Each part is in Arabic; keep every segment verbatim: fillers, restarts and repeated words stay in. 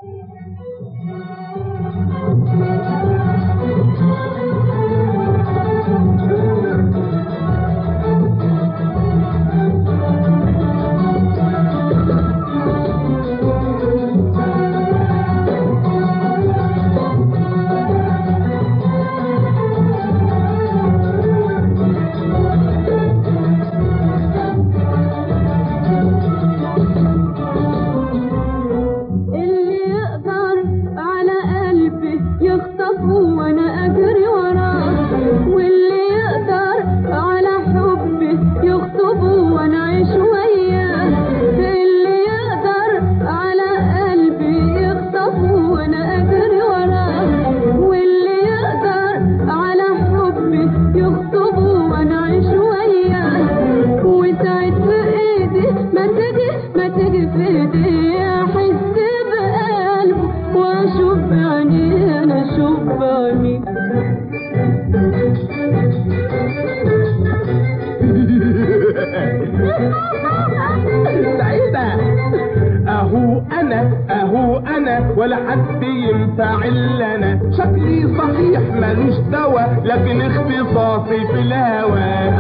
ولا حد ينفع الا انا، شكلي صحيح ملوش دوا لكن اختصاصي في الهوى.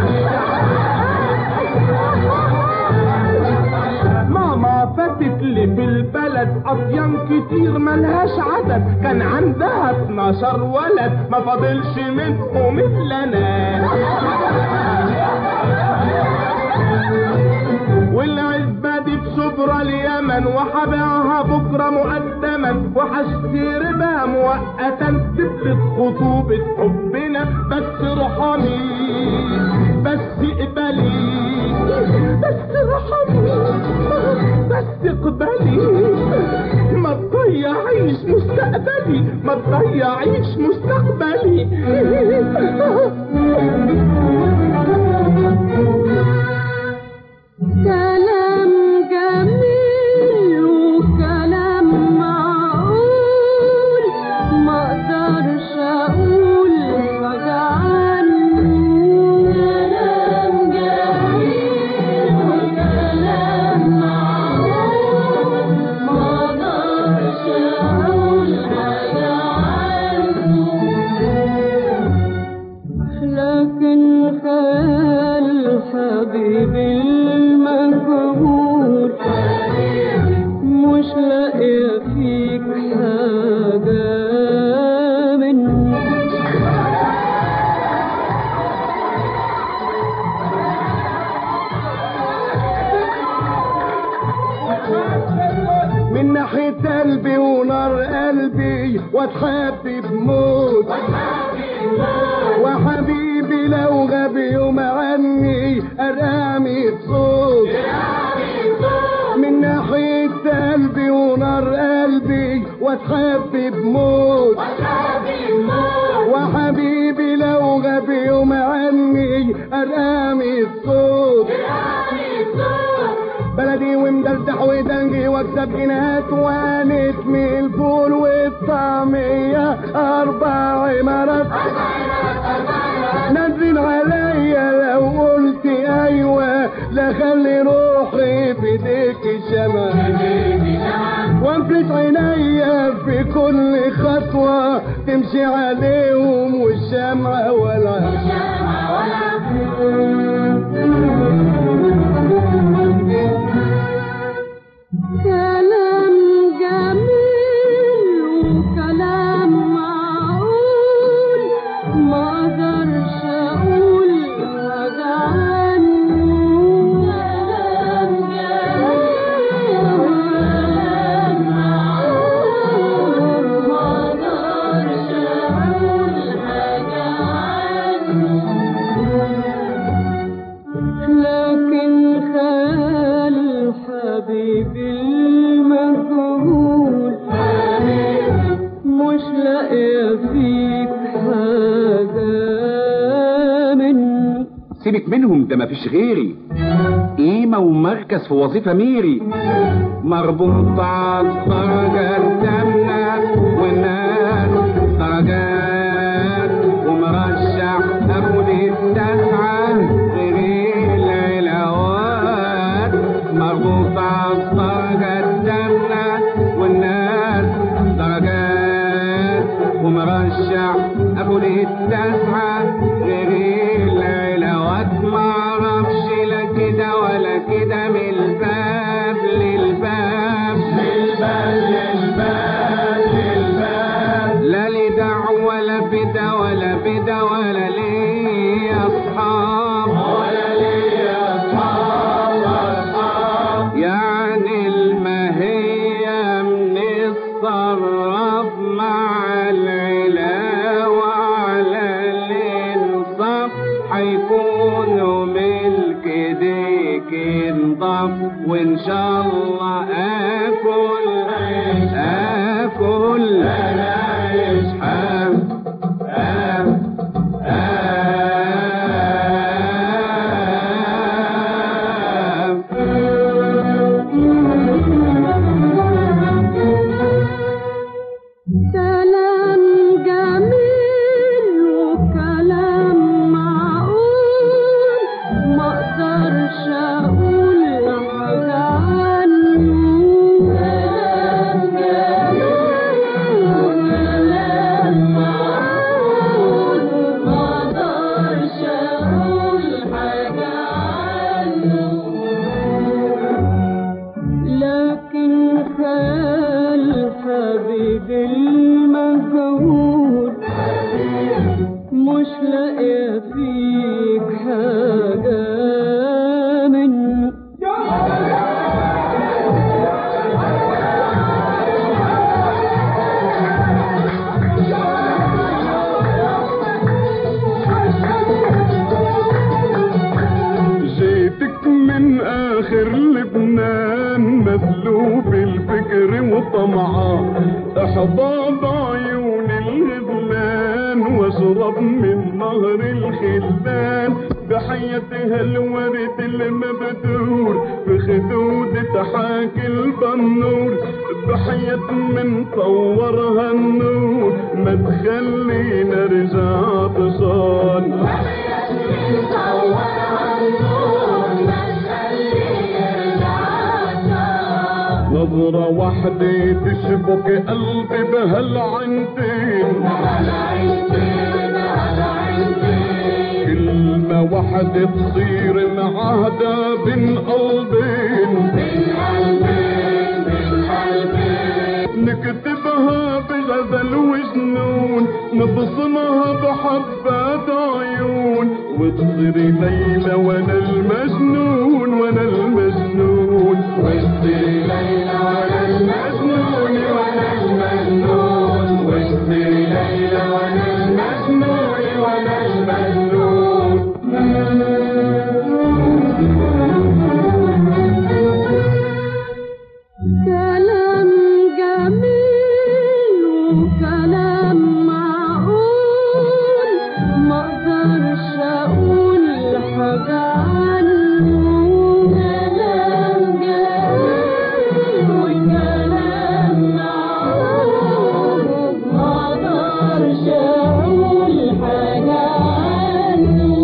ماما فاتت لي في البلد اطيان كتير ملهاش عدد، كان عندها اتناشر ولد ما فاضلش منهم الا انا. والعزبة دي في شبرا اليمن وحبيعها بكرة مقدما وحشتري بها مؤقتا، تبلت خطوبة حبنا بس ارحمي بس اقبلي، بس ارحمي بس اقبلي، ما تضيعيش مستقبلي ما تضيعيش مستقبلي. كلام جميل وكلام معقول، ما اقدرش اقول حاجة عنه. كلام جميل وكلام معقول، ما اقدرش اقول حاجة عنه. لكن خيال حبيبي مش لاقيه فيك حاجه مني. من ناحيه قلبي ونار قلبي واتحب بموت، وحبيبي لو غاب يوم عني ارقامي بصوت. من ناحية قلبي ونار قلبي واتحب بموت، وحبيبي لو غاب يوم عني ارقامي الصوت. بلدي ومدردح ودنجي واكسب جنيهات وانتمي الفول والطعمية اربع عمارات. نزل عليا لو قلت ايوه لا خلي روحي في ايديك الشمع، وانفلت عينيا في كل خطوة تمشي عليهم والشمعة ولا كلام جميل وكلام معقول، ما اقدرش اقول حاجة عنه. كلام جميل وكلام معقول، ما اقدرش اقول حاجة عنه. لكن خيال حبيبي المجهول مش لاقيه فيك حاجه مني. سيبك منهم ده مفيش غيري، قيمة ومركز في وظيفة ميري، مربوط على الدرجة الثامنة والناس درجات، ومرشح أبو التسعة غير العلاوات. مربوط على الدرجة الثامنة والناس مرشح اخد التسعة غير العلاوات معرفش لا كده ولا كده من الباب للباب للباب للباب للباب لا لي دعوة ولا بدا ولا بدا ولا لي اصحاب ولا لي اصحاب اصحاب يعني المهية من الصرف مع العلاوة على الانصاف حيكونوا ملك ديك انضاف وان شاء الله اكل اكل انا عايش آم آم كلام جميل وكلام معقول ما اقدرش اقول حاجة عنه. كلام جميل وكلام معقول ما اقدرش اقول حاجة عنه، لكن خيال حبيبي المجهول مش لاقيه فيك حاجه منه. جيتك من اخر لبنان مسلوب الفكر وطمعان احضاض عيون الغزلان واشرب من نهر الخلان بحياتها الورد المبتور في خدود تحاكي البنور بحياة من صورها النور ما تخلينا رجع عطشان نظرة واحدة تشبك قلبي بهالعينتين كلمة واحدة تصير معاهدة بين قلبين نكتبها بغزل وجنون نبصمها بحبات عيون وتصيري ليلى وانا المجنون وانا المجنون وتصيري ليلى وانا المجنون وانا المجنون وتصيري ليلى وانا المجنون وانا المجنون. كلام جميل وكلام معقول ما اقدرش اقول حاجة عنه. كلام جميل وكلام معقول ما اقدرش اقول حاجة عنه،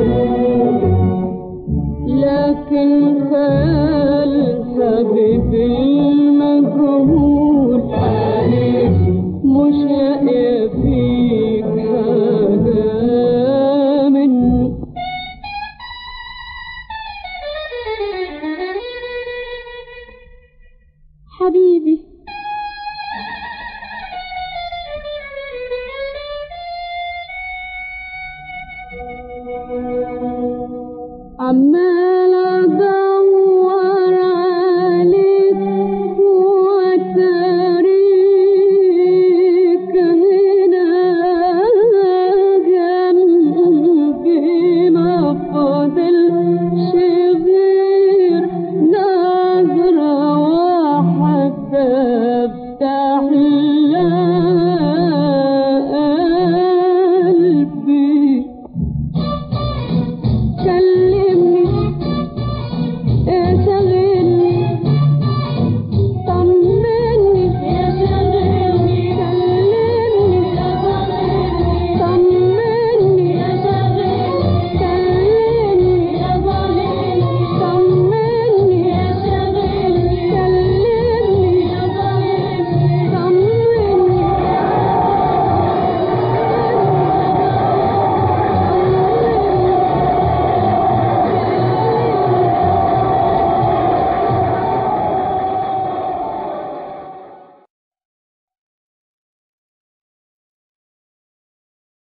لكن خيال حبيبي المجهول مش لاقيه فيك حاجة منه. حبيبي عمال